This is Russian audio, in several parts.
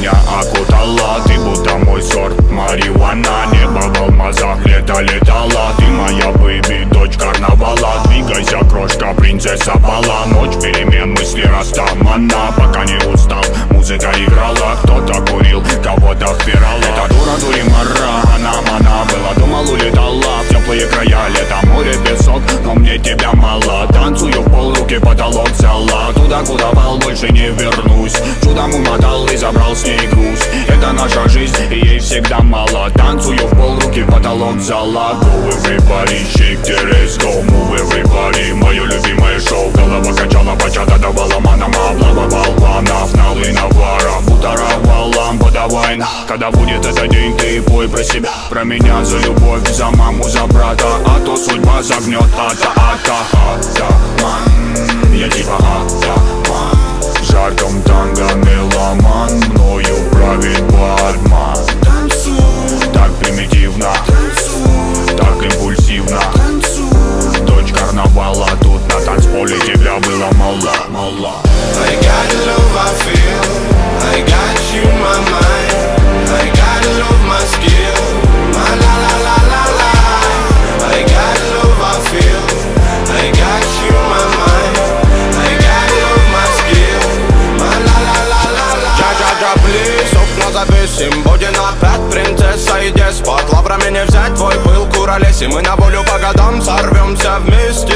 меня окутала. Ты будто мой сорт марихуана. Небо в алмазах, лето летала. Ты моя бэйби, дочь карнавала. Двигайся, крошка, принцесса бала. Ночь перемен, мысли растамана. Пока не устал, музыка играла. Кто-то курил, кого-то впирала. Эта дура дуримара, она мана была. Думал, улетала в теплые края. Лето, море, песок, но мне тебя мало. Танцую в пол, руки потолок взяла. Туда, куда вал, больше не вернусь. Чудом умотал и забрал с ней груз. Это наша жизнь, и ей всегда мало. Танцую в пол, руки потолок взяла. Go everybody, shake the let's go. Move everybody, мое любимое шоу. Голова качала, бачата давала манам. Облава балванов, налы наваров. Бутара лампа давай. Когда будет этот день, ты пой про себя. Про меня, за любовь, за маму, за брата. А то судьба загнет, атаман. Я типа атаман. В жарком танго меломан. Мною правит бармен. Так примитивно, так импульсивно. Дочь карнавала, тут на танцполе тебя было мало. I got the love I feel, I got you in my mind, I got the love my skill, my la la la la la. I got the love I feel, I got you in my mind, I got the love my skill, my la la la la la. Джа-джа-джа, плиз, окна завесим, будем опять принцесса и деспот. Лаврами не взять твой пыл, куролесим, мы на волю по годам сорвемся вместе.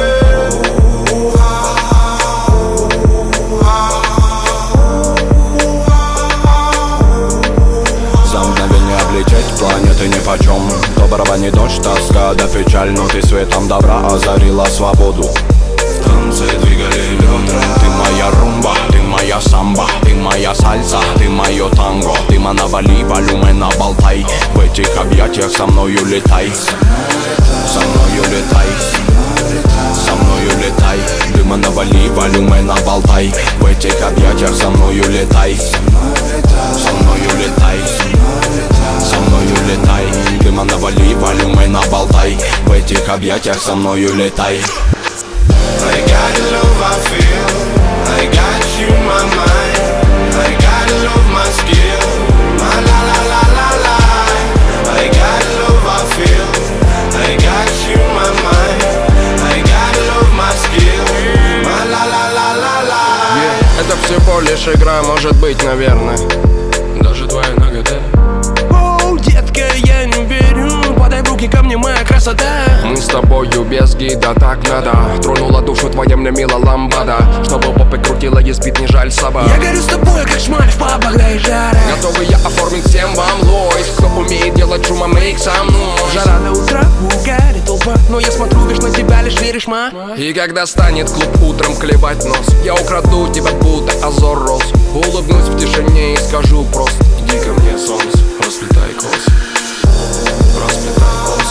Облететь планеты нипочем. То барабанный дождь, тоска да печаль. Но ты светом добра озарила свободу. В танце двигали бедра. Ты моя румба, ты моя самба, ты моя сальса, ты мое танго. Ты манавали, волюмена болтай. В этих объятиях со мною летай. Со мною летай. Со мною летай. Ты манавали, волюмена болтай. В этих объятиях со мною летай. Со мною летай. Со мною летай, дыма навали, волюмена болтай. В этих объятиях со мною летай. I got the love I feel, I got you in my mind, I got the love my skill, my la la la la la. I got the love I feel, I got you in my mind, I got the love my skill, my la la la la la. Это всего лишь игра, может быть, наверное. Даже твоя нагота. Детка, я не верю, подай в руки ко мне, моя красота. Мы с тобою без гида, так надо. Тронула душу твоя мне мила ламбада. Чтобы попы крутила, есть бит, не жаль собак. Я горю с тобой, как шмаль в пабах, да и жара. Готовый я оформить всем вам лойс. Кто умеет делать шума, make some noise. Жара до утра, угарит толпа. Но я смотрю, лишь на тебя, лишь веришь, ма. И когда станет клуб утром клевать нос, я украду тебя, будто озор роз. Улыбнусь в тишине и скажу просто: иди ко мне, солнце, расплетай косы, расплетай косы.